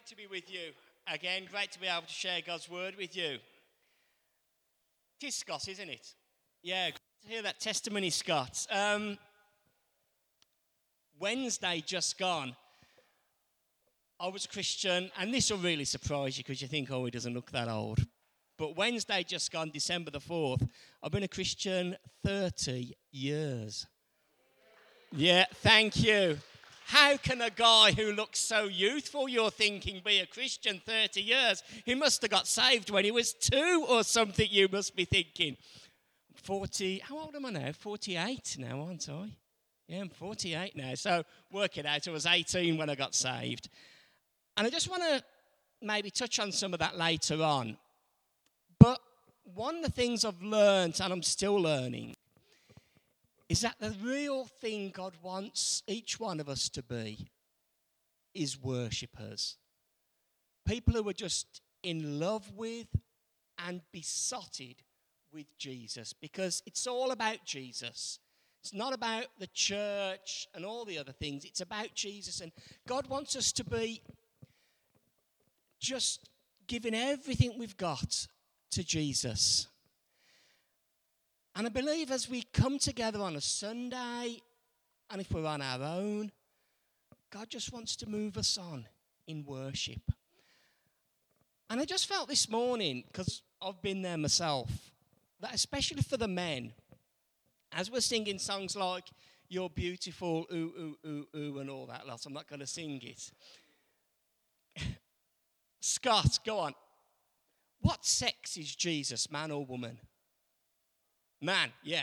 to be with you again. Great to be able to share God's word with you. It is Scott, isn't it? Yeah, great to hear that testimony, Scott. Wednesday just gone, I was a Christian, and this will really surprise you because you think, oh, he doesn't look that old. But Wednesday just gone, December the 4th, I've been a Christian 30 years. Yeah, thank you. How can a guy who looks so youthful, you're thinking, be a Christian 30 years? He must have got saved when he was 2 or something, you must be thinking. 40, how old am I now? 48 now, aren't I? Yeah, I'm 48 now. So work it out, I was 18 when I got saved. And I just want to maybe touch on some of that later on. But one of the things I've learned, and I'm still learning, is that the real thing God wants each one of us to be is worshippers. People who are just in love with and besotted with Jesus, because it's all about Jesus. It's not about the church and all the other things. It's about Jesus. And God wants us to be just giving everything we've got to Jesus. And I believe as we come together on a Sunday, and if we're on our own, God just wants to move us on in worship. And I just felt this morning, because I've been there myself, that especially for the men, as we're singing songs like You're Beautiful, ooh, ooh, ooh, ooh, and all that lot, I'm not going to sing it. Scott, go on. What sex is Jesus, man or woman? Man, yeah.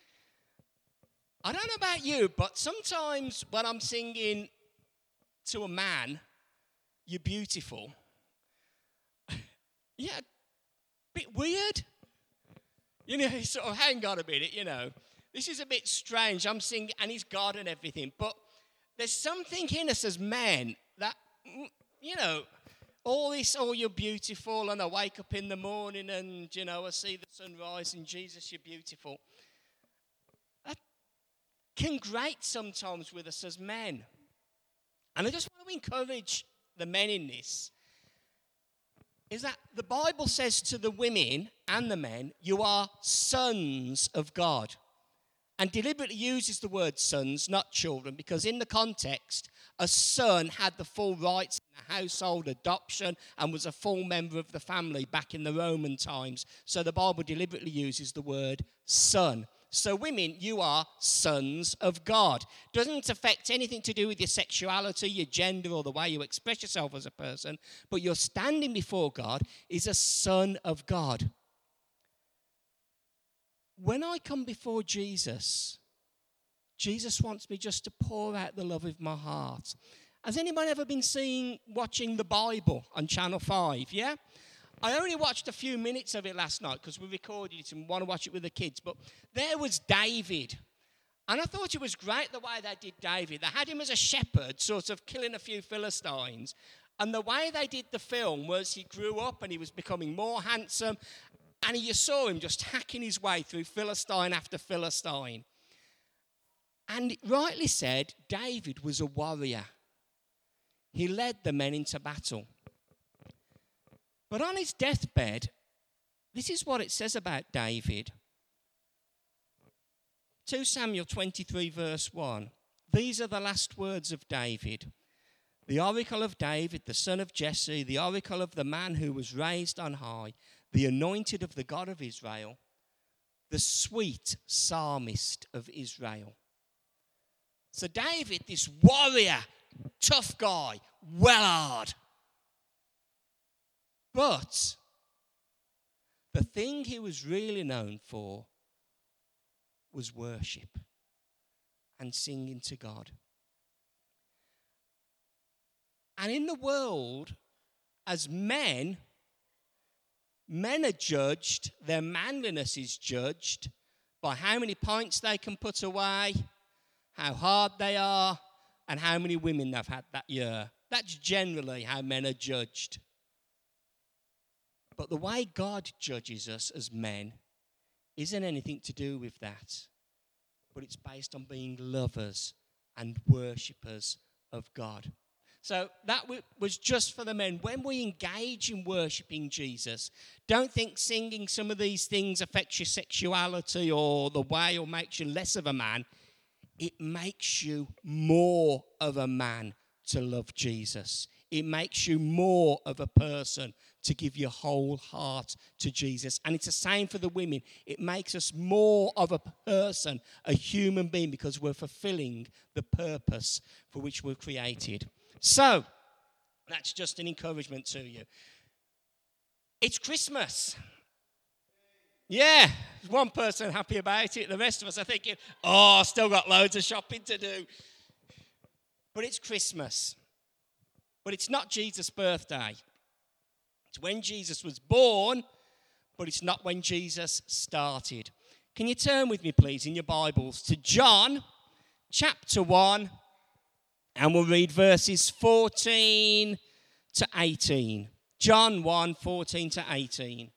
I don't know about you, but sometimes when I'm singing to a man, you're beautiful. Yeah, a bit weird. You know, sort of, hang on a minute, you know. This is a bit strange. I'm singing, and he's God and everything. But there's something in us as men that, you know, all this, oh, you're beautiful, and I wake up in the morning and, you know, I see the sunrise and Jesus, you're beautiful. That can grate sometimes with us as men. And I just want to encourage the men in this, is that the Bible says to the women and the men, you are sons of God. And deliberately uses the word sons, not children, because in the context, a son had the full rights in the household, adoption, and was a full member of the family back in the Roman times. So the Bible deliberately uses the word son. So women, you are sons of God. Doesn't affect anything to do with your sexuality, your gender, or the way you express yourself as a person, but your standing before God is a son of God. When I come before Jesus, Jesus wants me just to pour out the love of my heart. Has anyone ever been watching the Bible on Channel 5, yeah? I only watched a few minutes of it last night because we recorded it and want to watch it with the kids. But there was David. And I thought it was great the way they did David. They had him as a shepherd, sort of killing a few Philistines. And the way they did the film was he grew up and he was becoming more handsome. And you saw him just hacking his way through Philistine after Philistine. And it rightly said, David was a warrior. He led the men into battle. But on his deathbed, this is what it says about David. 2 Samuel 23 verse 1. These are the last words of David. The oracle of David, the son of Jesse, the oracle of the man who was raised on high, the anointed of the God of Israel, the sweet psalmist of Israel. So David, this warrior, tough guy, well hard. But the thing he was really known for was worship and singing to God. And in the world, as men are judged, their manliness is judged by how many pints they can put away, how hard they are, and how many women they've had that year. That's generally how men are judged. But the way God judges us as men isn't anything to do with that, but it's based on being lovers and worshippers of God. So that was just for the men. When we engage in worshipping Jesus, don't think singing some of these things affects your sexuality or the way or makes you less of a man. It makes you more of a man to love Jesus. It makes you more of a person to give your whole heart to Jesus. And it's the same for the women. It makes us more of a person, a human being, because we're fulfilling the purpose for which we're created. So, that's just an encouragement to you. It's Christmas. Yeah, one person happy about it. The rest of us are thinking, I've still got loads of shopping to do. But it's Christmas. But it's not Jesus' birthday. It's when Jesus was born, but it's not when Jesus started. Can you turn with me, please, in your Bibles to John chapter 1, and we'll read verses 14 to 18. John 1, 14 to 18.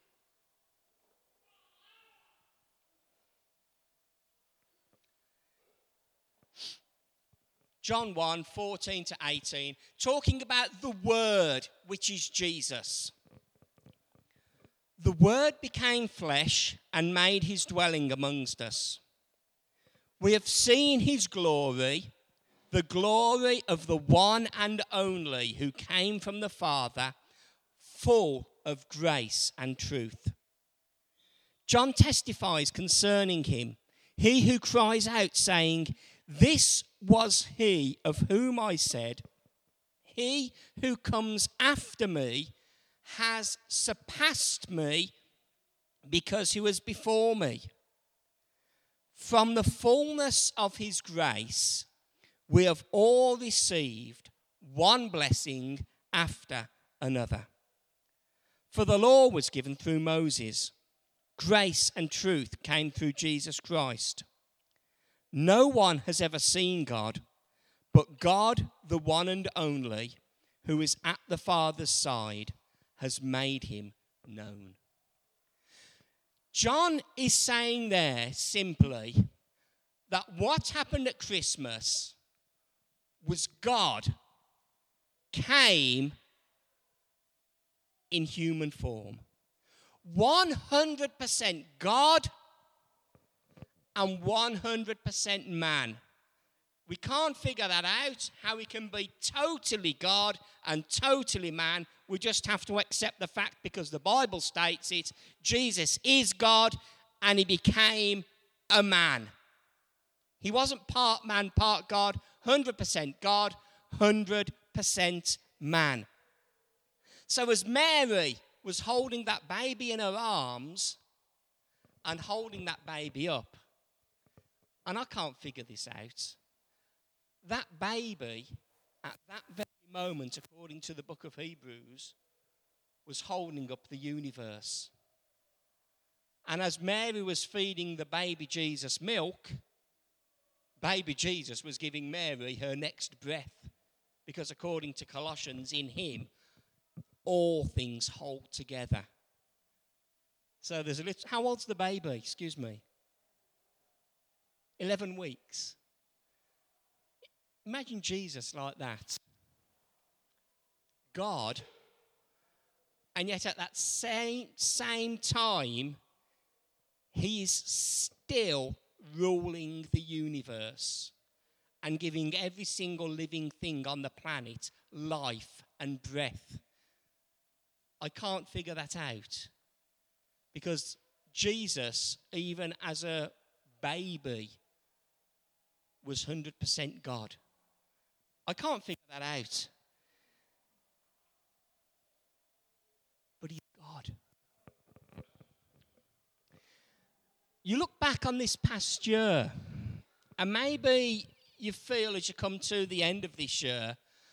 John 1, 14 to 18, talking about the Word, which is Jesus. The Word became flesh and made his dwelling amongst us. We have seen his glory, the glory of the one and only who came from the Father, full of grace and truth. John testifies concerning him, he who cries out, saying, "This was he of whom I said, he who comes after me has surpassed me because he was before me." From the fullness of his grace, we have all received one blessing after another. For the law was given through Moses. Grace and truth came through Jesus Christ. No one has ever seen God, but God, the one and only, who is at the Father's side, has made him known. John is saying there simply that what happened at Christmas was God came in human form. 100% God and 100% man. We can't figure that out, how he can be totally God and totally man. We just have to accept the fact because the Bible states it. Jesus is God and he became a man. He wasn't part man, part God, 100% God, 100% man. So as Mary was holding that baby in her arms and holding that baby up, and I can't figure this out, that baby at that very moment, according to the book of Hebrews, was holding up the universe. And as Mary was feeding the baby Jesus milk, baby Jesus was giving Mary her next breath. Because according to Colossians, in him, all things hold together. So there's a little, how old's the baby? Excuse me. 11 weeks. Imagine Jesus like that. God, and yet at that same time, he is still ruling the universe and giving every single living thing on the planet life and breath. I can't figure that out because Jesus, even as a baby, was 100% God. I can't figure that out. But he's God. You look back on this past year, and maybe you feel as you come to the end of this year,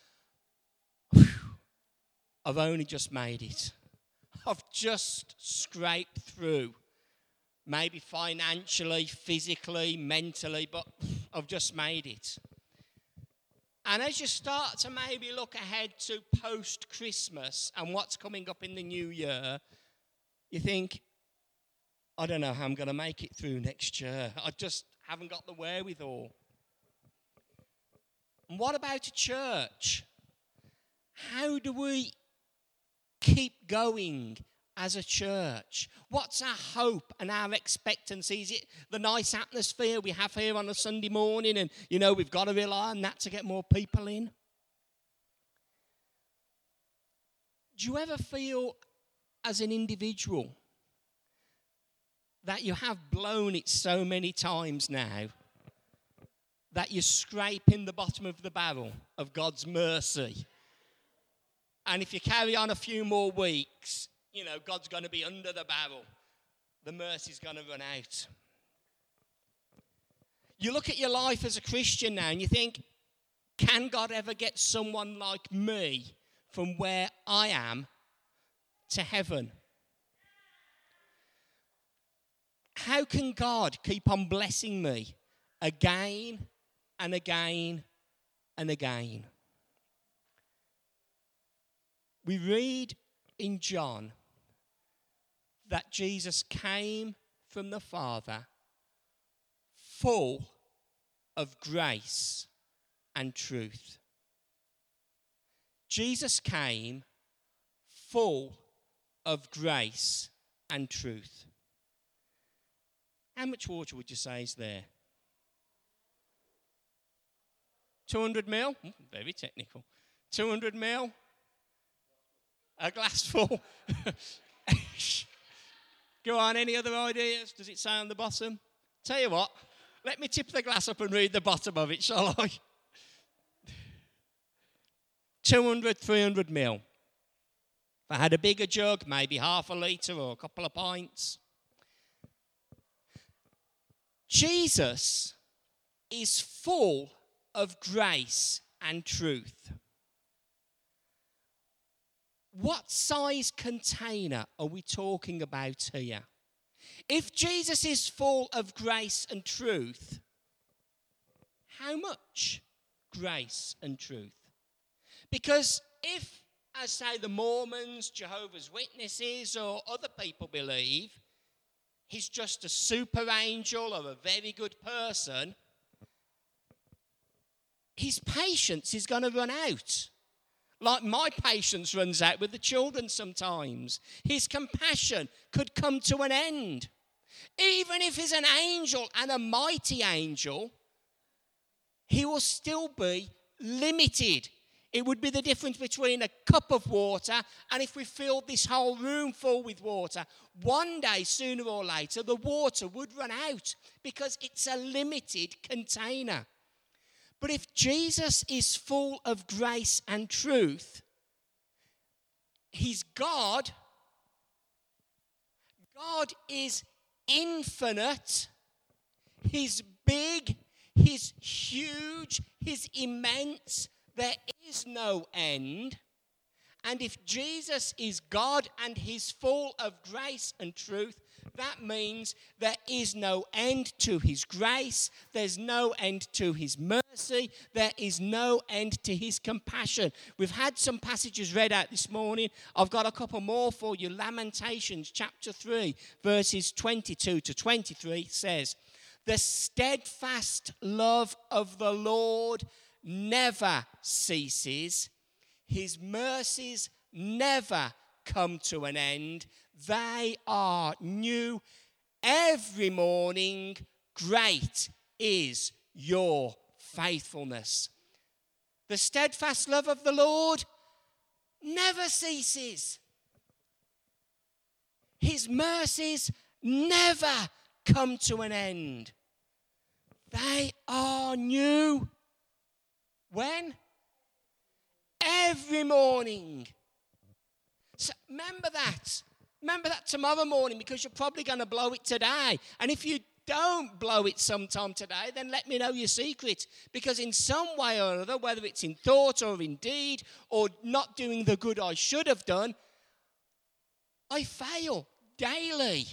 I've only just made it. I've just scraped through. Maybe financially, physically, mentally, but I've just made it. And as you start to maybe look ahead to post-Christmas and what's coming up in the new year, you think, I don't know how I'm going to make it through next year. I just haven't got the wherewithal. And what about a church? how do we keep going as a church? What's our hope and our expectancy? Is it the nice atmosphere we have here on a Sunday morning and, we've got to rely on that to get more people in? Do you ever feel as an individual that you have blown it so many times now that you're scraping the bottom of the barrel of God's mercy? And if you carry on a few more weeks, God's going to be under the barrel. The mercy's going to run out. You look at your life as a Christian now and you think, can God ever get someone like me from where I am to heaven? How can God keep on blessing me again and again and again? We read in John that Jesus came from the Father full of grace and truth. Jesus came full of grace and truth. How much water would you say is there? 200 ml? Very technical. 200 ml? A glass full? Go on, any other ideas? Does it say on the bottom? Tell you what, let me tip the glass up and read the bottom of it, shall I? 200, 300 ml. If I had a bigger jug, maybe half a litre or a couple of pints. Jesus is full of grace and truth. What size container are we talking about here? If Jesus is full of grace and truth, how much grace and truth? Because if, as say the Mormons, Jehovah's Witnesses, or other people believe, he's just a super angel or a very good person, his patience is going to run out. Like my patience runs out with the children sometimes. His compassion could come to an end. Even if he's an angel and a mighty angel, he will still be limited. It would be the difference between a cup of water and if we filled this whole room full with water. One day, sooner or later, the water would run out because it's a limited container. But if Jesus is full of grace and truth, he's God. God is infinite. He's big. He's huge. He's immense. There is no end. And if Jesus is God and he's full of grace and truth, that means there is no end to his grace. There's no end to his mercy. There is no end to his compassion. We've had some passages read out this morning. I've got a couple more for you. Lamentations chapter 3, verses 22 to 23 says, "The steadfast love of the Lord never ceases. His mercies never come to an end. They are new every morning. Great is your faithfulness." The steadfast love of the Lord never ceases. His mercies never come to an end. They are new. When? Every morning. So remember that. Remember that tomorrow morning, because you're probably going to blow it today. And if you don't blow it sometime today, then let me know your secret. Because in some way or other, whether it's in thought or in deed or not doing the good I should have done, I fail daily.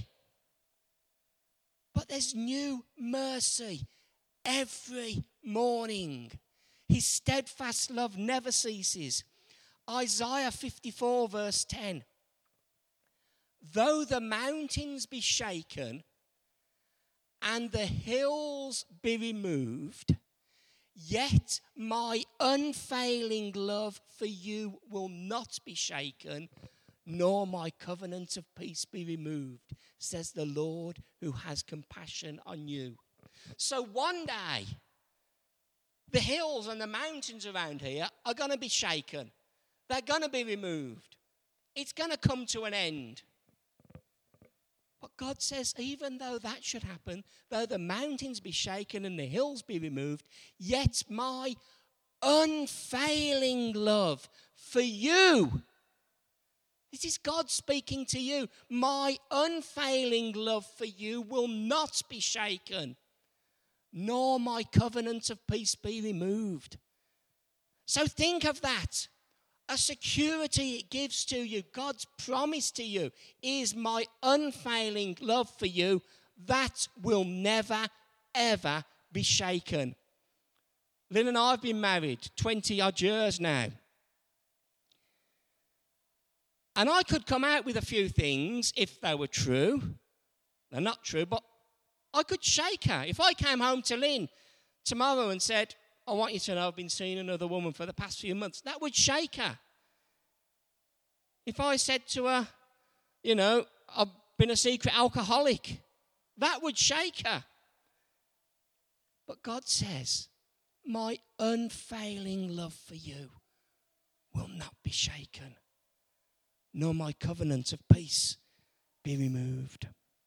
But there's new mercy every morning. His steadfast love never ceases. Isaiah 54 verse 10. "Though the mountains be shaken and the hills be removed, Yet my unfailing love for you will not be shaken, nor my covenant of peace be removed, says the Lord who has compassion on you. So one day, the hills and the mountains around here are going to be shaken. They're going to be removed. It's going to come to an end. But God says, even though that should happen, though the mountains be shaken and the hills be removed, yet my unfailing love for you, this is God speaking to you, my unfailing love for you will not be shaken, nor my covenant of peace be removed. So think of that. A security it gives to you, God's promise to you, is my unfailing love for you that will never, ever be shaken. Lynn and I have been married 20-odd years now. And I could come out with a few things if they were true. They're not true, but I could shake her. If I came home to Lynn tomorrow and said, I want you to know I've been seeing another woman for the past few months, that would shake her. If I said to her, you know, I've been a secret alcoholic, that would shake her. But God says, my unfailing love for you will not be shaken, nor my covenant of peace be removed.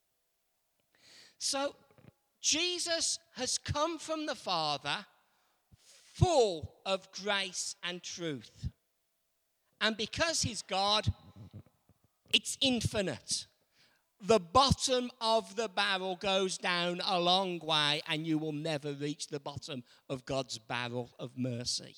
So Jesus has come from the Father full of grace and truth. And because he's God, it's infinite. The bottom of the barrel goes down a long way, and you will never reach the bottom of God's barrel of mercy.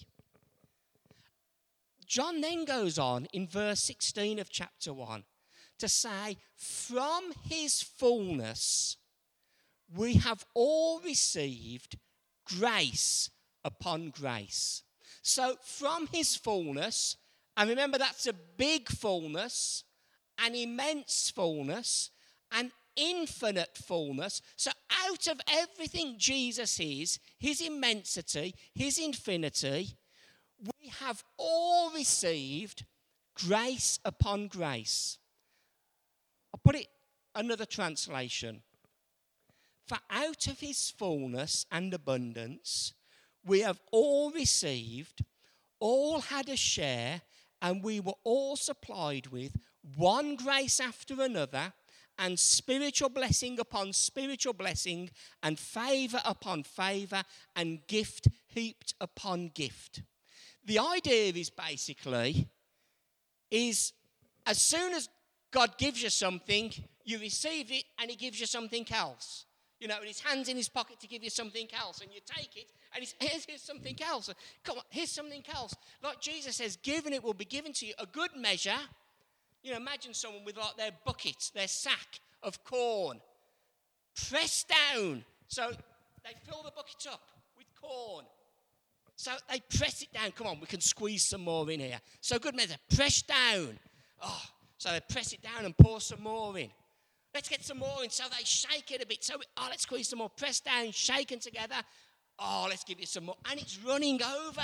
John then goes on in verse 16 of chapter 1 to say, from his fullness we have all received grace upon grace. So from his fullness, and remember that's a big fullness, an immense fullness, an infinite fullness. So out of everything Jesus is, his immensity, his infinity, we have all received grace upon grace. I'll put it another translation. For out of his fullness and abundance, we have all received, all had a share, and we were all supplied with one grace after another, and spiritual blessing upon spiritual blessing, and favour upon favour, and gift heaped upon gift. The idea is basically, as soon as God gives you something, you receive it, and he gives you something else. You know, and his hand's in his pocket to give you something else, and you take it, and here's something else. Come on, here's something else. Like Jesus says, given it will be given to you, a good measure. You know, imagine someone with like their bucket, their sack of corn, pressed down. So they fill the bucket up with corn. So they press it down. Come on, we can squeeze some more in here. So good measure, press down. Oh, so they press it down and pour some more in. Let's get some more in. So they shake it a bit. So, let's squeeze some more. Press down, shaken together. Oh, let's give you some more. And it's running over.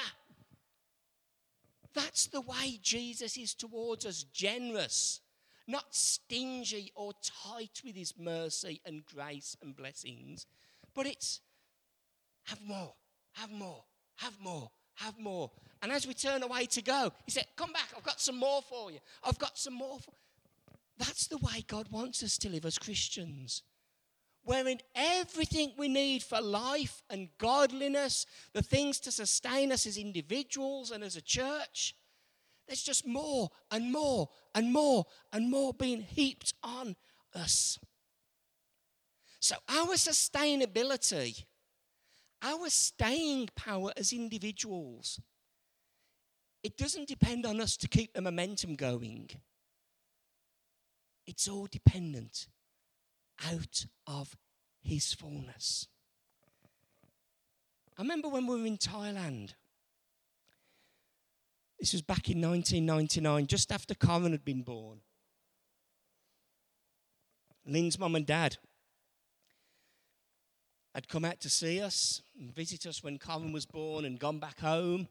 That's the way Jesus is towards us, generous, not stingy or tight with his mercy and grace and blessings. But it's have more, have more, have more, have more. And as we turn away to go, he said, come back, I've got some more for you. I've got some more for you. That's the way God wants us to live as Christians. Wherein everything we need for life and godliness, the things to sustain us as individuals and as a church, there's just more and more and more and more being heaped on us. So our sustainability, our staying power as individuals, it doesn't depend on us to keep the momentum going. It's all dependent out of his fullness. I remember when we were in Thailand. This was back in 1999, just after Corin had been born. Lynn's mum and dad. had come out to see us and visit us when Corin was born and gone back home.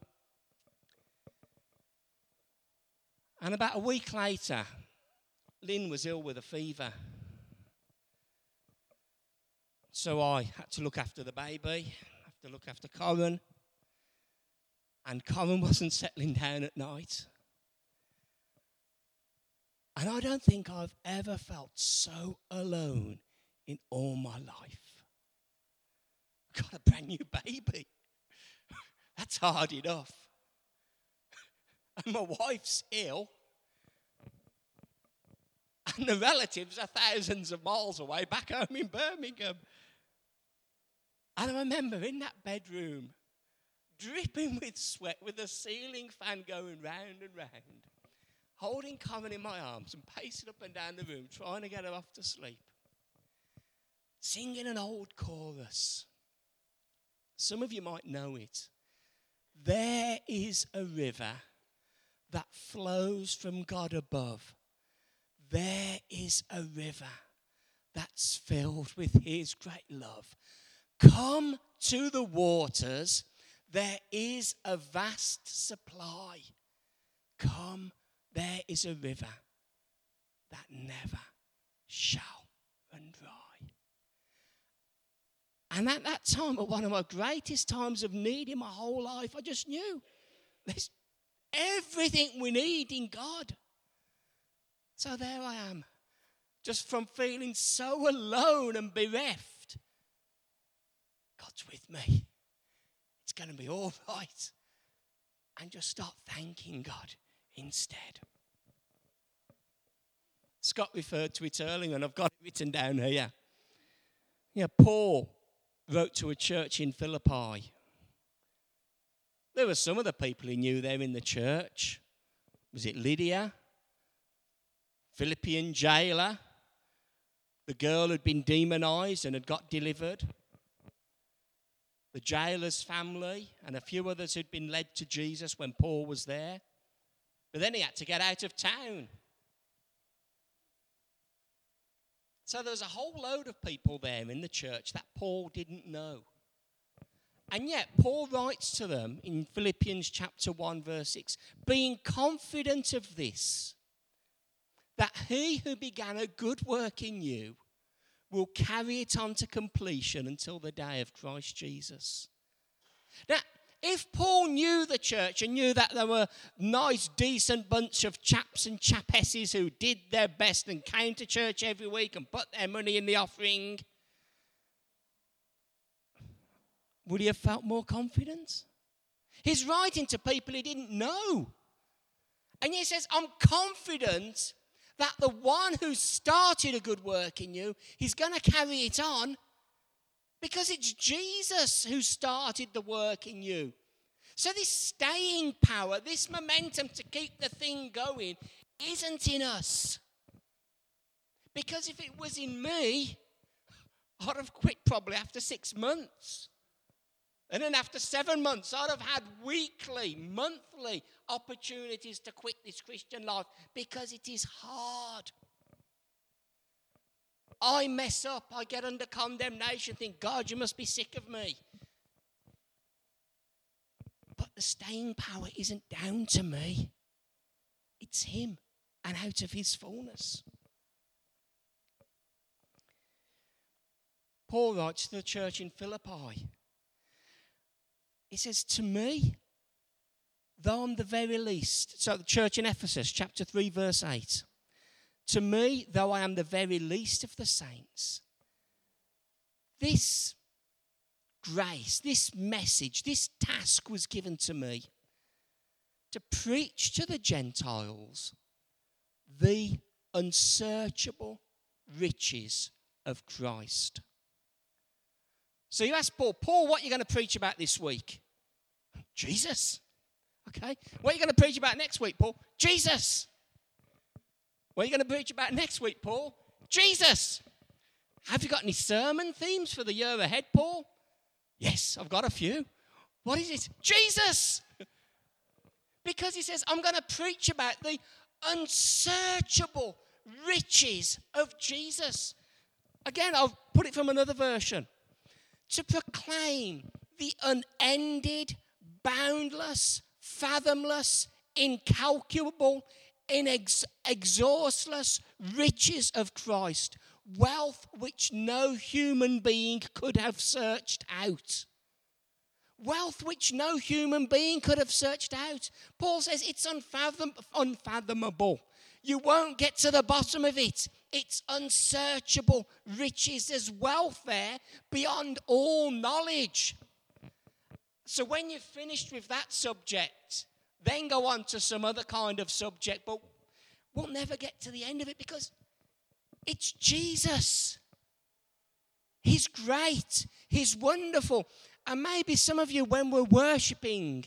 And about a week later, Lynn was ill with a fever. So I had to look after the baby, have to look after Corin. And Corin wasn't settling down at night. And I don't think I've ever felt so alone in all my life. Got a brand new baby. That's hard enough. And my wife's ill. And the relatives are thousands of miles away, back home in Birmingham. And I remember in that bedroom, dripping with sweat, with the ceiling fan going round and round, holding Corin in my arms and pacing up and down the room, trying to get her off to sleep, singing an old chorus. Some of you might know it. There is a river that flows from God above. There is a river that's filled with his great love. Come to the waters. There is a vast supply. Come, there is a river that never shall run dry. And at that time, at one of my greatest times of need in my whole life, I just knew there's everything we need in God. So there I am, just from feeling so alone and bereft. God's with me. It's going to be all right. And just start thanking God instead. Scott referred to it earlier, and I've got it written down here. Yeah, Paul wrote to a church in Philippi. There were some of the people he knew there in the church. Was it Lydia? Philippian jailer? The girl who'd been demonized and had got delivered? The jailer's family and a few others who'd been led to Jesus when Paul was there. But then he had to get out of town. So there was a whole load of people there in the church that Paul didn't know. And yet Paul writes to them in Philippians chapter 1 verse 6, being confident of this, that he who began a good work in you will carry it on to completion until the day of Christ Jesus. Now, if Paul knew the church and knew that there were a nice, decent bunch of chaps and chapesses who did their best and came to church every week and put their money in the offering, would he have felt more confident? He's writing to people he didn't know. And he says, I'm confident that the one who started a good work in you, he's going to carry it on because it's Jesus who started the work in you. So this staying power, this momentum to keep the thing going isn't in us. Because if it was in me, I'd have quit probably after 6 months. And then after 7 months, I'd have had weekly, monthly opportunities to quit this Christian life because it is hard. I mess up. I get under condemnation. Think, God, you must be sick of me. But the staying power isn't down to me. It's him and out of his fullness. Paul writes to the church in Philippi. He says, to me, though I'm the very least, so the church in Ephesus, chapter 3, verse 8. To me, though I am the very least of the saints, this grace, this message, this task was given to me to preach to the Gentiles the unsearchable riches of Christ. So you ask Paul, what are you going to preach about this week? Jesus. Okay. What are you going to preach about next week, Paul? Jesus. What are you going to preach about next week, Paul? Jesus. Have you got any sermon themes for the year ahead, Paul? Yes, I've got a few. What is it? Jesus. Because he says, I'm going to preach about the unsearchable riches of Jesus. Again, I'll put it from another version. to proclaim the unended, boundless, fathomless, incalculable, exhaustless riches of Christ, wealth which no human being could have searched out. Wealth which no human being could have searched out. Paul says it's unfathomable. You won't get to the bottom of it. It's unsearchable riches. There's wealth there beyond all knowledge. So when you're finished with that subject, then go on to some other kind of subject, but we'll never get to the end of it because it's Jesus. He's great. He's wonderful. And maybe some of you, when we're worshipping,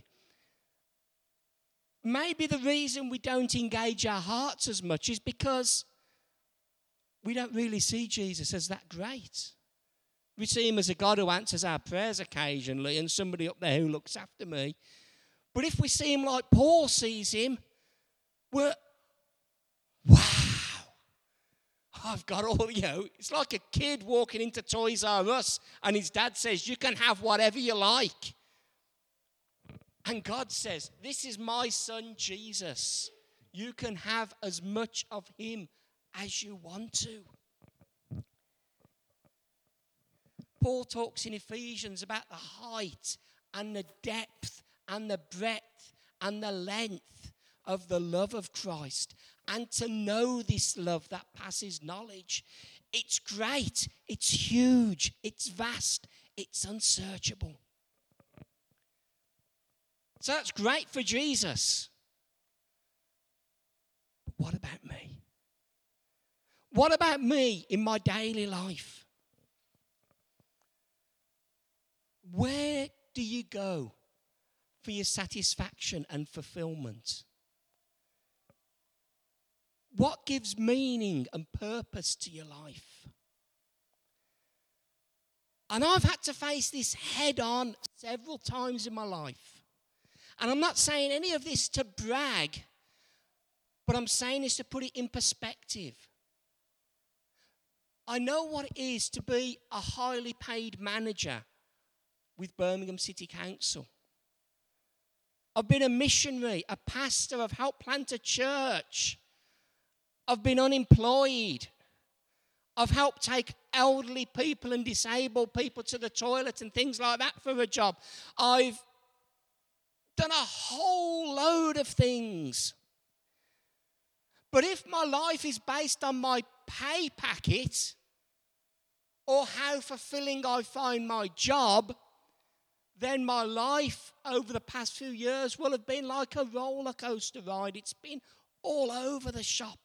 maybe the reason we don't engage our hearts as much is because we don't really see Jesus as that great. We see him as a God who answers our prayers occasionally and somebody up there who looks after me. But if we see him like Paul sees him, we're, wow, I've got all, it's like a kid walking into Toys R Us and his dad says, you can have whatever you like. And God says, this is my son Jesus. You can have as much of him as you want to. Paul talks in Ephesians about the height and the depth and the breadth and the length of the love of Christ, and to know this love that passes knowledge. It's great, it's huge, it's vast, it's unsearchable. So that's great for Jesus. But what about me? What about me in my daily life? Where do you go for your satisfaction and fulfillment? What gives meaning and purpose to your life? And I've had to face this head on several times in my life. And I'm not saying any of this to brag, but I'm saying this to put it in perspective. I know what it is to be a highly paid manager with Birmingham City Council. I've been a missionary, a pastor, I've helped plant a church. I've been unemployed. I've helped take elderly people and disabled people to the toilet and things like that for a job. I've done a whole load of things. But if my life is based on my pay packet or how fulfilling I find my job, then my life over the past few years will have been like a roller coaster ride. It's been all over the shop.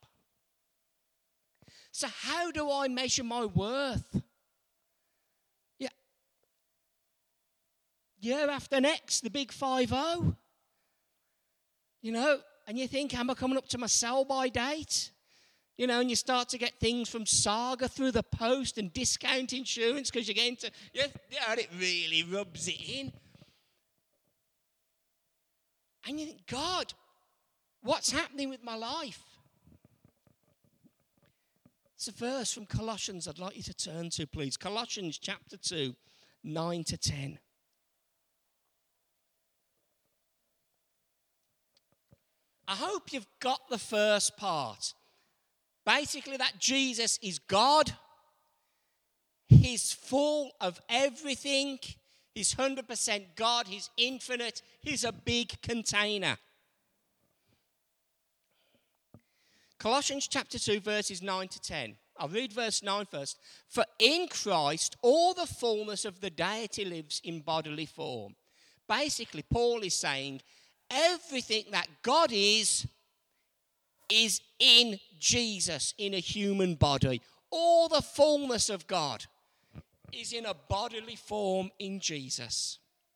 So how do I measure my worth? Yeah. Year after next, the big 5-0. And you think, am I coming up to my sell-by date? And you start to get things from Saga through the post and discount insurance because you're getting to, it really rubs it in. And you think, God, what's happening with my life? It's a verse from Colossians I'd like you to turn to, please. Colossians chapter 2, 9 to 10. I hope you've got the first part. Basically, that Jesus is God. He's full of everything. He's 100% God. He's infinite. He's a big container. Colossians chapter 2, verses 9 to 10. I'll read verse 9 first. For in Christ, all the fullness of the deity lives in bodily form. Basically, Paul is saying everything that God is in Jesus, in a human body. All the fullness of God is in a bodily form in Jesus.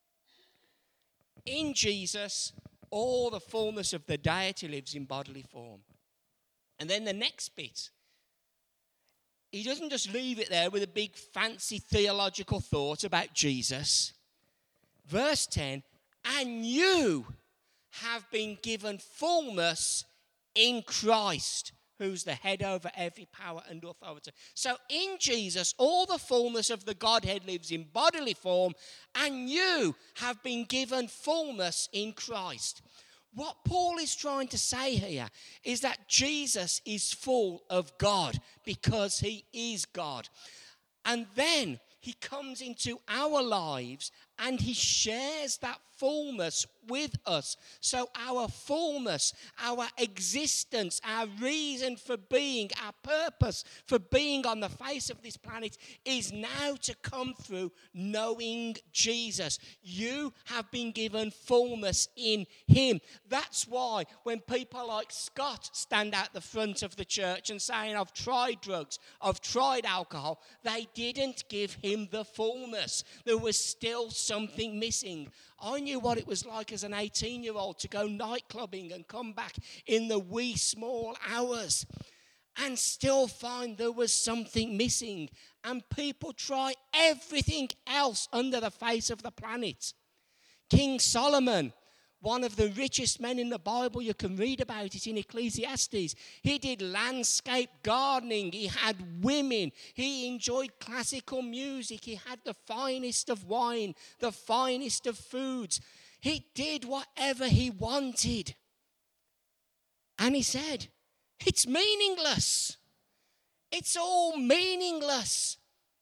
In Jesus, all the fullness of the deity lives in bodily form. And then the next bit, he doesn't just leave it there with a big fancy theological thought about Jesus. Verse 10, and you have been given fullness in Christ. who's the head over every power and authority. So in Jesus, all the fullness of the Godhead lives in bodily form, and you have been given fullness in Christ. What Paul is trying to say here is that Jesus is full of God because he is God. And then he comes into our lives and he shares that fullness with us. So our fullness, our existence, our reason for being, our purpose for being on the face of this planet is now to come through knowing Jesus. You have been given fullness in him. That's why when people like Scott stand out the front of the church and saying, I've tried drugs, I've tried alcohol, they didn't give him the fullness. There was still something missing. I knew what it was like as an 18-year-old to go nightclubbing and come back in the wee small hours and still find there was something missing. And people try everything else under the face of the planet. King Solomon, one of the richest men in the Bible, you can read about it in Ecclesiastes. He did landscape gardening. He had women. He enjoyed classical music. He had the finest of wine, the finest of foods. He did whatever he wanted. And he said, it's meaningless. It's all meaningless.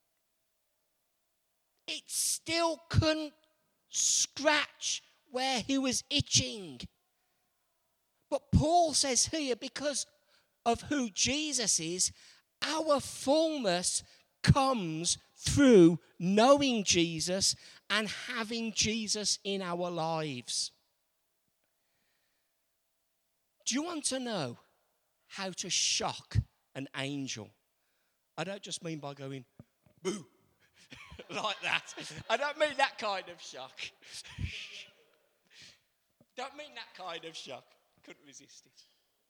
It still couldn't scratch where he was itching. But Paul says here, because of who Jesus is, our fullness comes through knowing Jesus and having Jesus in our lives. Do you want to know how to shock an angel? I don't just mean by going, boo, like that. I don't mean that kind of shock. Don't mean that kind of shock. Couldn't resist it.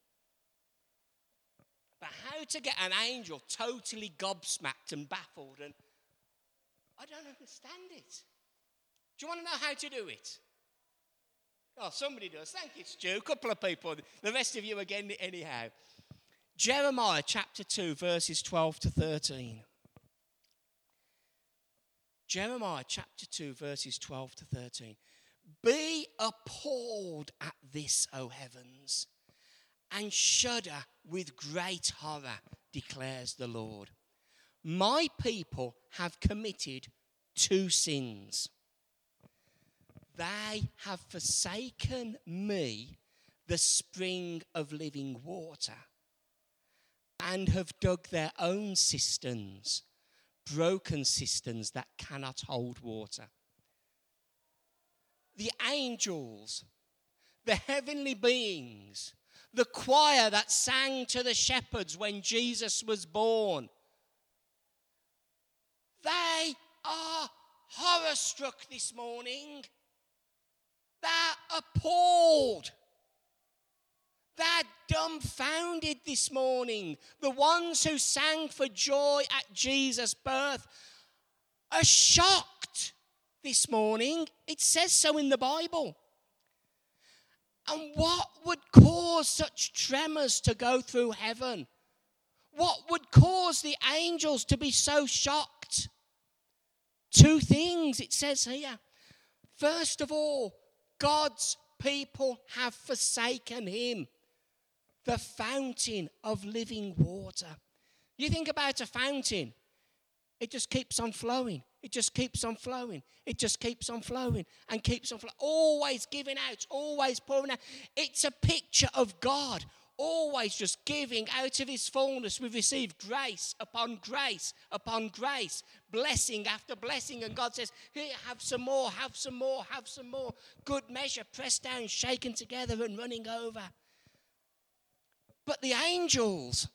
But how to get an angel totally gobsmacked and baffled, and I don't understand it. Do you want to know how to do it? Oh, somebody does. Thank you, Stu. A couple of people. The rest of you again anyhow. Jeremiah chapter 2, verses 12 to 13. Jeremiah chapter 2, verses 12 to 13. Be appalled at this, O heavens, and shudder with great horror, declares the Lord. My people have committed 2 sins. They have forsaken me, the spring of living water, and have dug their own cisterns, broken cisterns that cannot hold water. The angels, the heavenly beings, the choir that sang to the shepherds when Jesus was born, they are horror-struck this morning. They're appalled. They're dumbfounded this morning. The ones who sang for joy at Jesus' birth are shocked this morning. It says so in the Bible. And what would cause such tremors to go through heaven? What would cause the angels to be so shocked? 2 things it says here. First of all, God's people have forsaken him, the fountain of living water. You think about a fountain, it just keeps on flowing. It just keeps on flowing. It just keeps on flowing and keeps on flowing. Always giving out, always pouring out. It's a picture of God, always just giving out of his fullness. We've received grace upon grace upon grace, blessing after blessing. And God says, here, have some more, have some more, have some more. Good measure, pressed down, shaken together and running over. But the angels,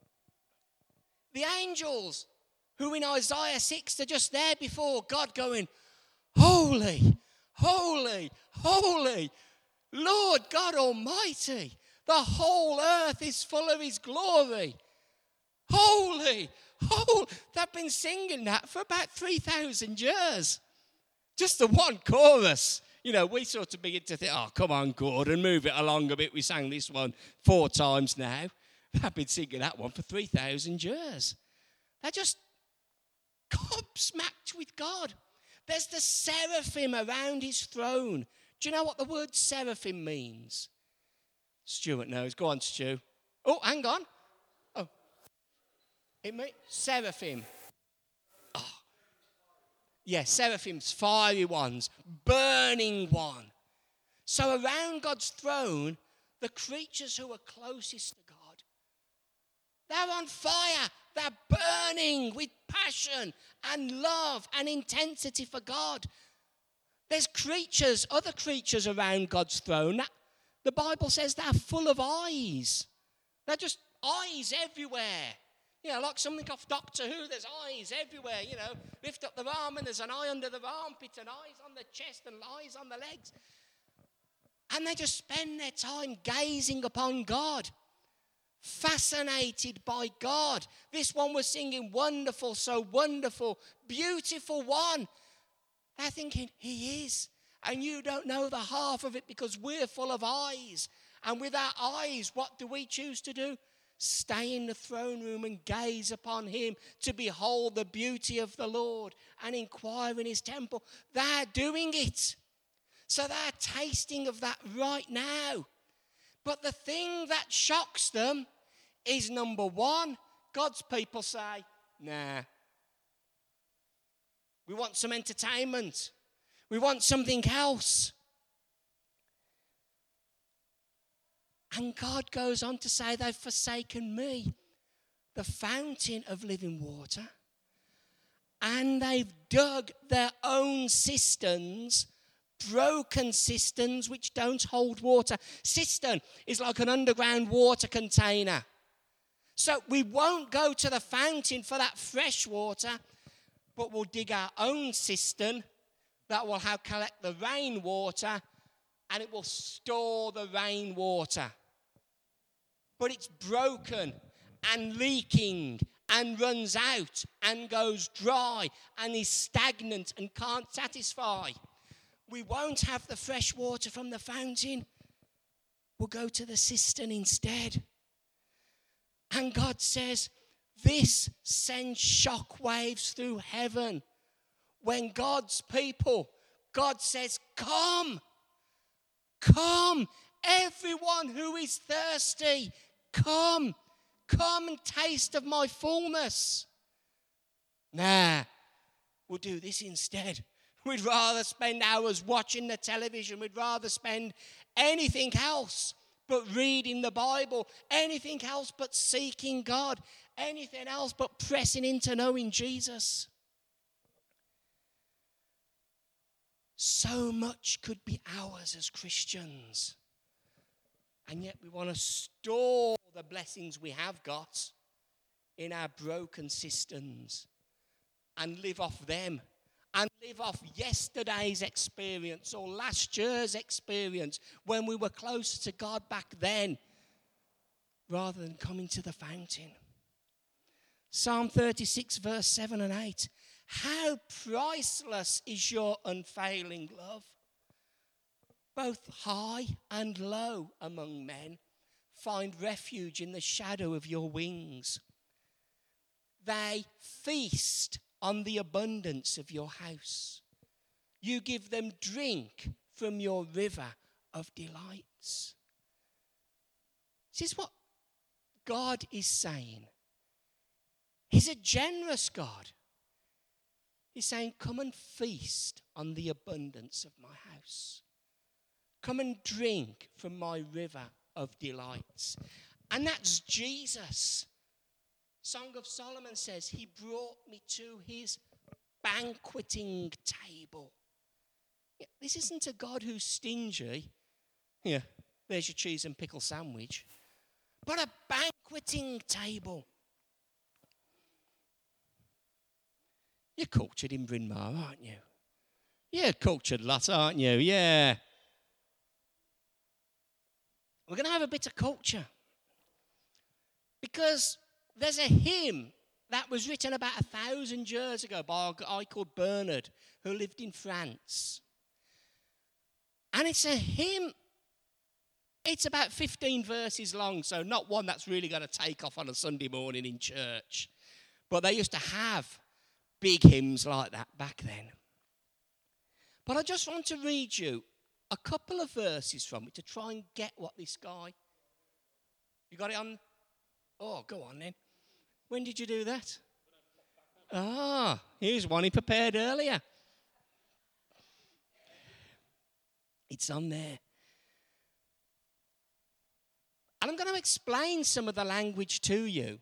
who in Isaiah 6 are just there before God going, holy, holy, holy, Lord God Almighty. The whole earth is full of his glory. Holy, holy. They've been singing that for about 3,000 years. Just the one chorus. You know, we sort of begin to think, oh, come on, Gordon, move it along a bit. We sang this one 4 times now. They've been singing that one for 3,000 years. They're just gobsmacked with God. There's the seraphim around his throne. Do you know what the word seraphim means? Stuart knows. Go on, Stu. Oh, hang on. Oh. It means seraphim. Oh. Yeah, seraphims, fiery ones, burning one. So around God's throne, the creatures who are closest to God, they're on fire. They're burning with passion and love and intensity for God. There's creatures, other creatures around God's throne. The Bible says they're full of eyes. They're just eyes everywhere. You know, like something off Doctor Who, there's eyes everywhere, you know. Lift up the arm and there's an eye under the armpit and eyes on the chest and eyes on the legs. And they just spend their time gazing upon God, fascinated by God. This one was singing, wonderful, so wonderful, beautiful one. They're thinking, he is. And you don't know the half of it because we're full of eyes. And with our eyes, what do we choose to do? Stay in the throne room and gaze upon him, to behold the beauty of the Lord and inquire in his temple. They're doing it. So they're tasting of that right now. But the thing that shocks them is, number one, God's people say, nah. We want some entertainment. We want something else. And God goes on to say, they've forsaken me, the fountain of living water. And they've dug their own cisterns, broken cisterns which don't hold water. Cistern is like an underground water container. So we won't go to the fountain for that fresh water, but we'll dig our own cistern that will collect the rainwater, and it will store the rainwater. But it's broken and leaking and runs out and goes dry and is stagnant and can't satisfy. We won't have the fresh water from the fountain. We'll go to the cistern instead. And God says, this sends shockwaves through heaven. When God's people, God says, come, come, everyone who is thirsty, come and taste of my fullness. Nah, we'll do this instead. We'd rather spend hours watching the television. We'd rather spend anything else but reading the Bible, anything else but seeking God, anything else but pressing into knowing Jesus. So much could be ours as Christians. And yet we want to store the blessings we have got in our broken cisterns and live off them. And live off yesterday's experience or last year's experience when we were closer to God back then, rather than coming to the fountain. Psalm 36, verse 7 and 8. How priceless is your unfailing love. Both high and low among men find refuge in the shadow of your wings. They feast on the abundance of your house. You give them drink from your river of delights. This is what God is saying. He's a generous God. He's saying, come and feast on the abundance of my house. Come and drink from my river of delights. And that's Jesus. Song of Solomon says, he brought me to his banqueting table. Yeah, this isn't a God who's stingy. Yeah, there's your cheese and pickle sandwich. But a banqueting table. You're cultured in Bryn Mawr, aren't you? You're a cultured lot, aren't you? Yeah. We're going to have a bit of culture. Because there's a hymn that was written about 1,000 years ago by a guy called Bernard, who lived in France. And it's a hymn It's about 15 verses long, so not one that's really going to take off on a Sunday morning in church. But they used to have big hymns like that back then. But I just want to read you a couple of verses from it to try and get what this guy... You got it on? Oh, go on then. When did you do that? Here's one he prepared earlier. It's on there. And I'm going to explain some of the language to you.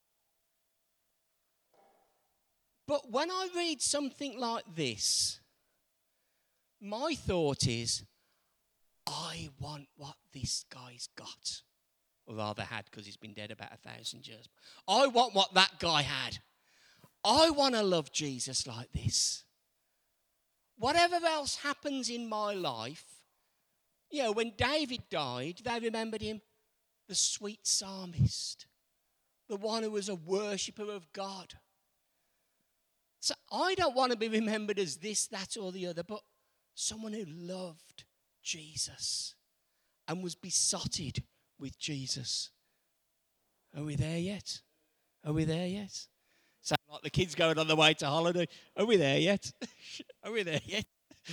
But when I read something like this, my thought is, I want what this guy's got. Or rather had, because he's been dead about 1,000 years. I want what that guy had. I want to love Jesus like this. Whatever else happens in my life, when David died, they remembered him the sweet psalmist, the one who was a worshipper of God. So I don't want to be remembered as this, that, or the other, but someone who loved Jesus and was besotted with Jesus. Are we there yet? Are we there yet? Sound like the kids going on the way to holiday. Are we there yet? Are we there yet?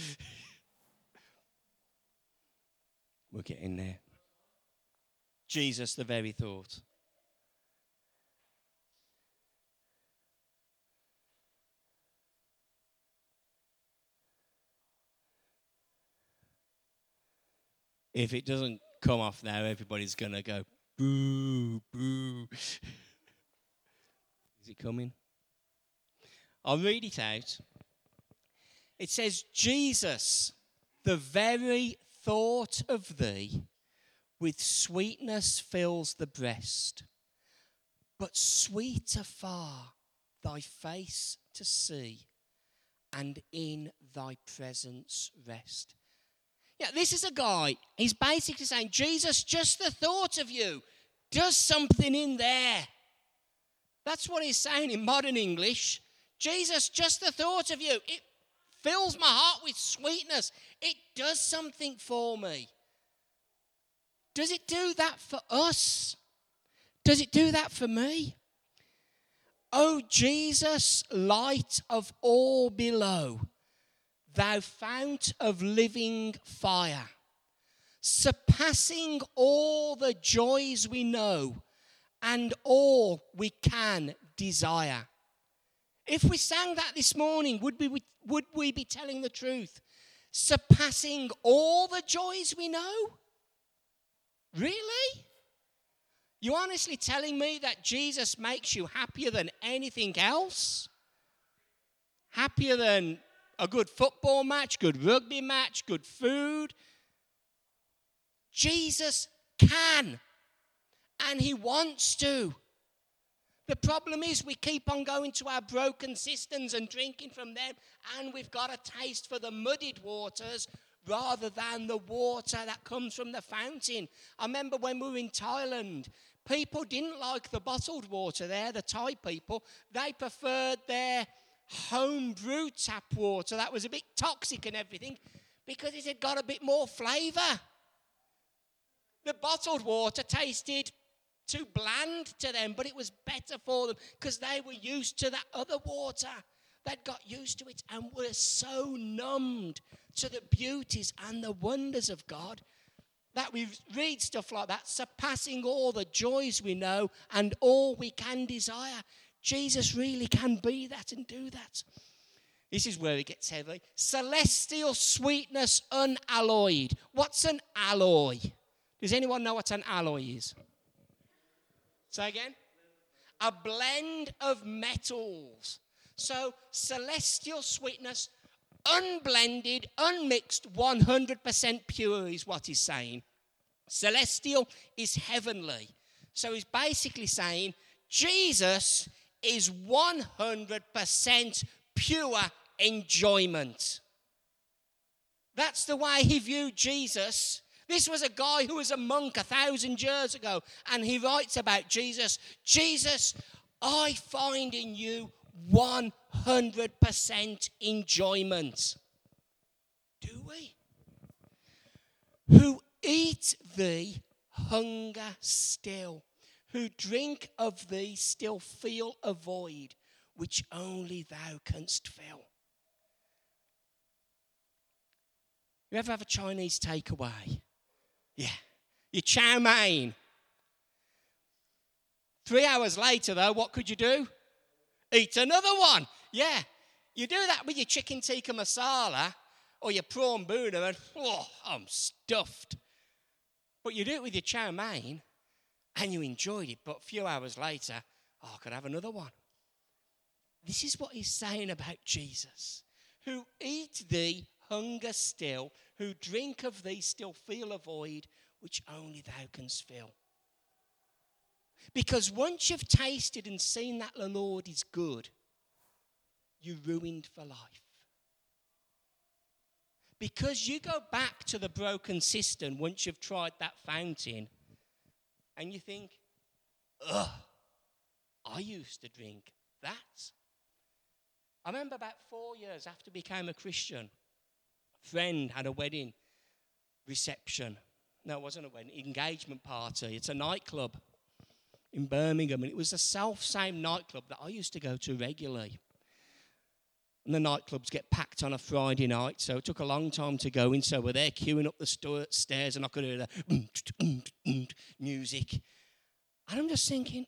We're getting there. Jesus, the very thought. If it doesn't come off now, everybody's going to go, boo, boo. Is it coming? I'll read it out. It says, Jesus, the very thought of thee with sweetness fills the breast, but sweeter far thy face to see, and in thy presence rest. Yeah, this is a guy, he's basically saying, Jesus, just the thought of you does something in there. That's what he's saying in modern English. Jesus, just the thought of you, it fills my heart with sweetness. It does something for me. Does it do that for us? Does it do that for me? Oh, Jesus, light of all below, thou fount of living fire, surpassing all the joys we know and all we can desire. If we sang that this morning, would we be telling the truth? Surpassing all the joys we know? Really? You honestly telling me that Jesus makes you happier than anything else? Happier than a good football match, good rugby match, good food? Jesus can, and he wants to. The problem is we keep on going to our broken cisterns and drinking from them, and we've got a taste for the muddied waters rather than the water that comes from the fountain. I remember when we were in Thailand, people didn't like the bottled water there, the Thai people. They preferred their home brew tap water that was a bit toxic and everything because it had got a bit more flavour. The bottled water tasted too bland to them, but it was better for them because they were used to that other water. They'd got used to it and were so numbed to the beauties and the wonders of God that we read stuff like that, surpassing all the joys we know and all we can desire. Jesus really can be that and do that. This is where it gets heavy. Celestial sweetness unalloyed. What's an alloy? Does anyone know what an alloy is? Say again? A blend of metals. So celestial sweetness, unblended, unmixed, 100% pure is what he's saying. Celestial is heavenly. So he's basically saying Jesus is 100% pure enjoyment. That's the way he viewed Jesus. This was a guy who was a monk 1,000 years ago, and he writes about Jesus. Jesus, I find in you 100% enjoyment. Do we? eat thee hunger still, who drink of thee still feel a void, which only thou canst fill. You ever have a Chinese takeaway? Yeah. Your chow mein. 3 hours later, though, what could you do? Eat another one. Yeah. You do that with your chicken tikka masala or your prawn bhuna and, oh, I'm stuffed. But you do it with your chow mein and you enjoyed it. But a few hours later, oh, I could have another one. This is what he's saying about Jesus. Who eat thee hunger still, who drink of thee still feel a void, which only thou canst fill. Because once you've tasted and seen that the Lord is good, you're ruined for life. Because you go back to the broken cistern once you've tried that fountain, and you think, ugh, I used to drink that. I remember about 4 years after I became a Christian, a friend had a wedding reception. No, it wasn't a wedding, engagement party. It's a nightclub in Birmingham, and it was the same nightclub that I used to go to regularly. And the nightclubs get packed on a Friday night, so it took a long time to go in. So we're there queuing up the stairs, and I could hear the music. And I'm just thinking,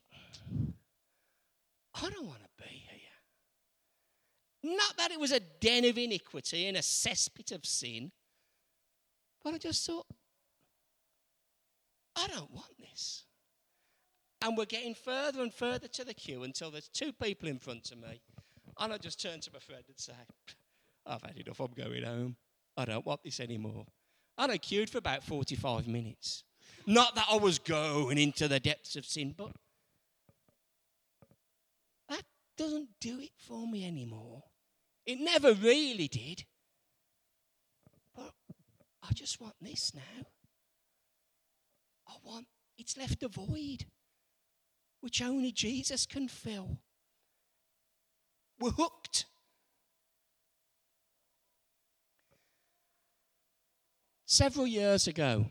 I don't want to be here. Not that it was a den of iniquity and a cesspit of sin, but I just thought, I don't want this. And we're getting further and further to the queue until there's two people in front of me. And I just turn to my friend and say, I've had enough, I'm going home. I don't want this anymore. And I queued for about 45 minutes. Not that I was going into the depths of sin, but that doesn't do it for me anymore. It never really did. But I just want this now. It's left a void, which only Jesus can fill. We're hooked. Several years ago,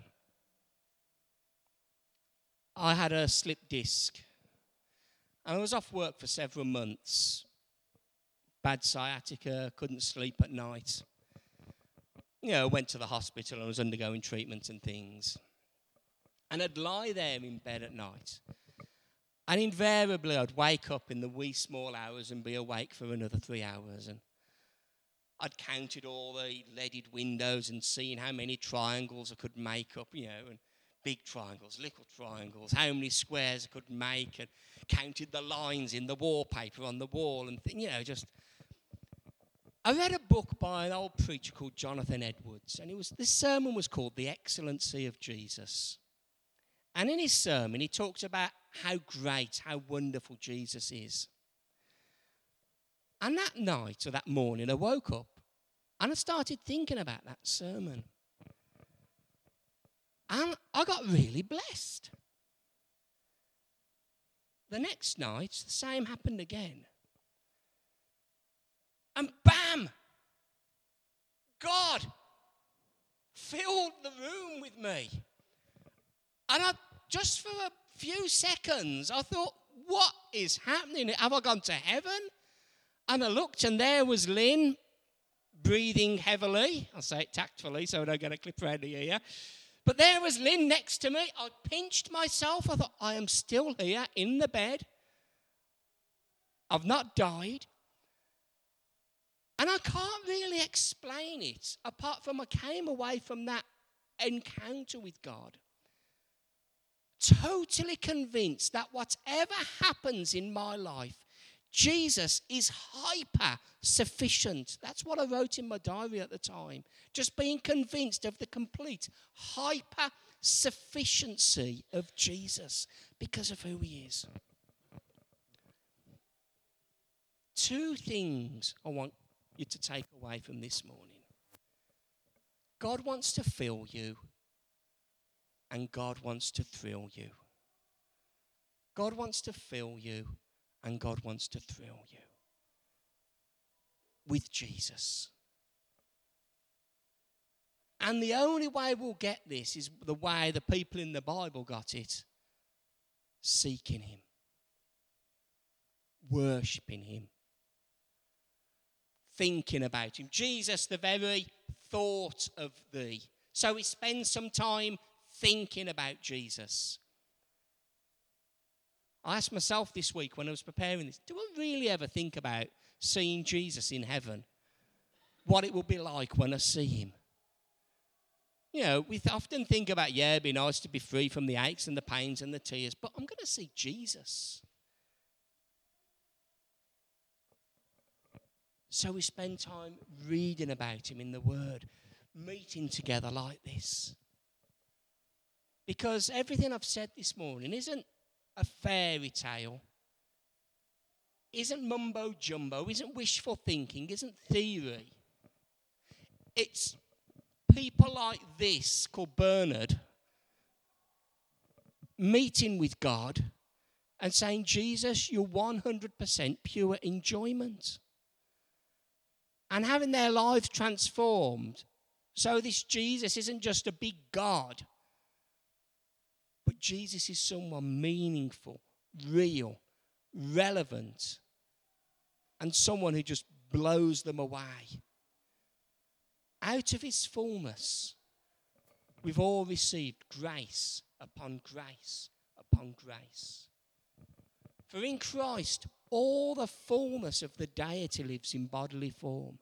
I had a slip disc. And I was off work for several months. Bad sciatica, couldn't sleep at night. I went to the hospital and was undergoing treatment and things. And I'd lie there in bed at night. And invariably, I'd wake up in the wee small hours and be awake for another 3 hours. And I'd counted all the leaded windows and seen how many triangles I could make up, and big triangles, little triangles, how many squares I could make, and counted the lines in the wallpaper on the wall, and just. I read a book by an old preacher called Jonathan Edwards, and this sermon was called The Excellency of Jesus. And in his sermon, he talks about how great, how wonderful Jesus is. And that night or that morning, I woke up and I started thinking about that sermon. And I got really blessed. The next night, the same happened again. And bam! God filled the room with me. And just for a few seconds, I thought, what is happening? Have I gone to heaven? And I looked, and there was Lynn, breathing heavily. I'll say it tactfully so I don't get a clip around the ear. But there was Lynn next to me. I pinched myself. I thought, I am still here in the bed. I've not died. And I can't really explain it, apart from I came away from that encounter with God totally convinced that whatever happens in my life, Jesus is hyper sufficient. That's what I wrote in my diary at the time. Just being convinced of the complete hyper sufficiency of Jesus because of who he is. Two things I want you to take away from this morning. God wants to fill you, and God wants to thrill you. God wants to fill you, and God wants to thrill you with Jesus. And the only way we'll get this is the way the people in the Bible got it. Seeking him. Worshipping him. Thinking about him. Jesus, the very thought of thee. So we spend some time thinking about Jesus. I asked myself this week when I was preparing this, do I really ever think about seeing Jesus in heaven? What it will be like when I see him? You know, we often think about, it'd be nice to be free from the aches and the pains and the tears, but I'm going to see Jesus. So we spend time reading about him in the Word, meeting together like this. Because everything I've said this morning isn't a fairy tale, isn't mumbo jumbo, isn't wishful thinking, isn't theory. It's people like this, called Bernard, meeting with God and saying, Jesus, you're 100% pure enjoyment. And having their lives transformed. So this Jesus isn't just a big God, but Jesus is someone meaningful, real, relevant, and someone who just blows them away. Out of his fullness, we've all received grace upon grace upon grace. For in Christ, all the fullness of the deity lives in bodily form.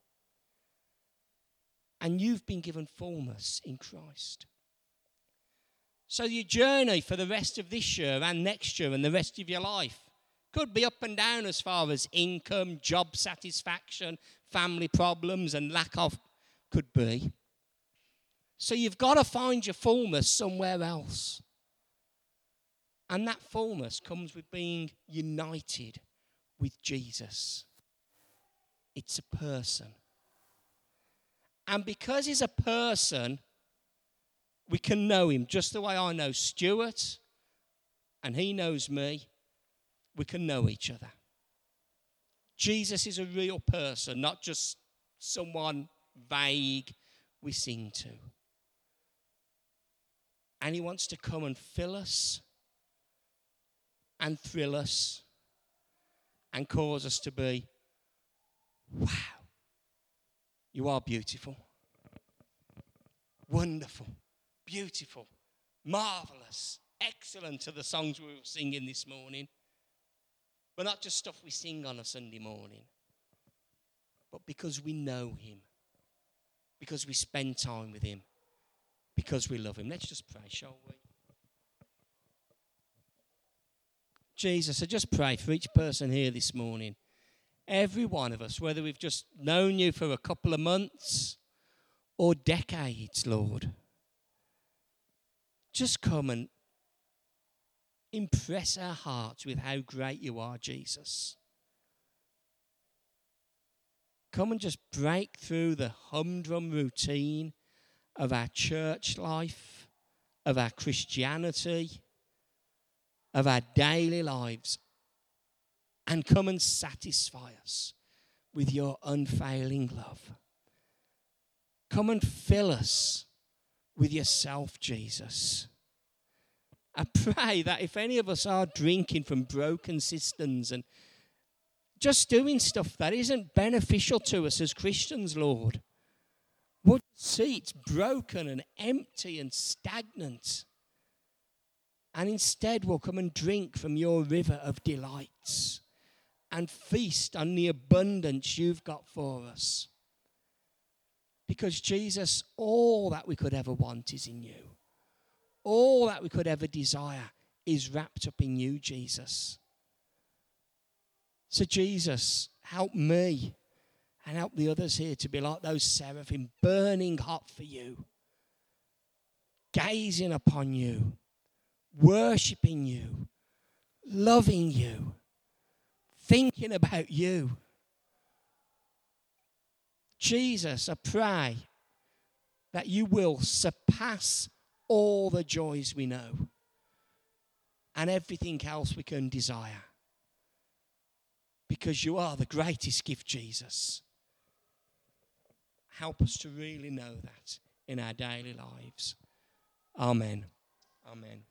And you've been given fullness in Christ. So your journey for the rest of this year and next year and the rest of your life could be up and down as far as income, job satisfaction, family problems and lack of could be. So you've got to find your fullness somewhere else. And that fullness comes with being united with Jesus. It's a person. And because he's a person, we can know him just the way I know Stuart and he knows me. We can know each other. Jesus is a real person, not just someone vague we sing to. And he wants to come and fill us and thrill us and cause us to be, wow, you are beautiful, wonderful, beautiful, marvelous, excellent are the songs we were singing this morning. But not just stuff we sing on a Sunday morning, but because we know him, because we spend time with him, because we love him. Let's just pray, shall we? Jesus, I just pray for each person here this morning, every one of us, whether we've just known you for a couple of months or decades, Lord. Just come and impress our hearts with how great you are, Jesus. Come and just break through the humdrum routine of our church life, of our Christianity, of our daily lives, and come and satisfy us with your unfailing love. Come and fill us with yourself, Jesus. I pray that if any of us are drinking from broken cisterns and just doing stuff that isn't beneficial to us as Christians, Lord, we'll see it's broken and empty and stagnant. And instead we'll come and drink from your river of delights and feast on the abundance you've got for us. Because Jesus, all that we could ever want is in you. All that we could ever desire is wrapped up in you, Jesus. So Jesus, help me and help the others here to be like those seraphim, burning hot for you, gazing upon you, worshipping you, loving you, thinking about you. Jesus, I pray that you will surpass all the joys we know and everything else we can desire. Because you are the greatest gift, Jesus. Help us to really know that. in our daily lives. Amen. Amen.